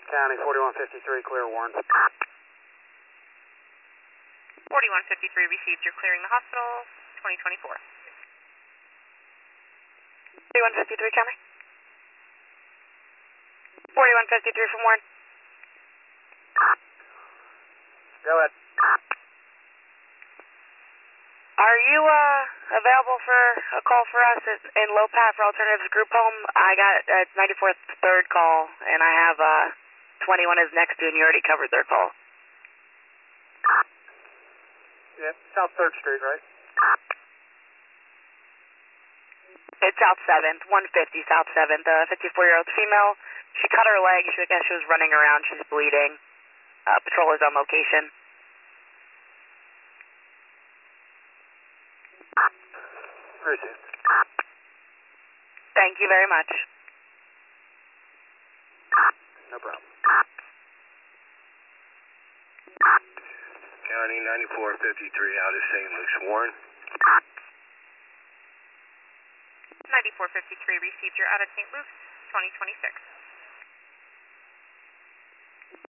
County 4153, clear Warren. 4153 received. You're clearing the hospital. 2024. 4153 County. 4153 from Warren. Go ahead. Are you available for a call for us in Low Pat for Alternatives Group Home? I got 94th third call, and I have 21 is next to, and you already covered their call. Yeah, South 3rd Street, right? It's South 7th, 150 South 7th. 54-year-old female. She cut her leg. She was running around. She's bleeding. Patrol is on location. Received. Thank you very much. No problem. County 9453 out of St. Luke's. Warren. 9453 received. You're out of St. Luke's. 2026.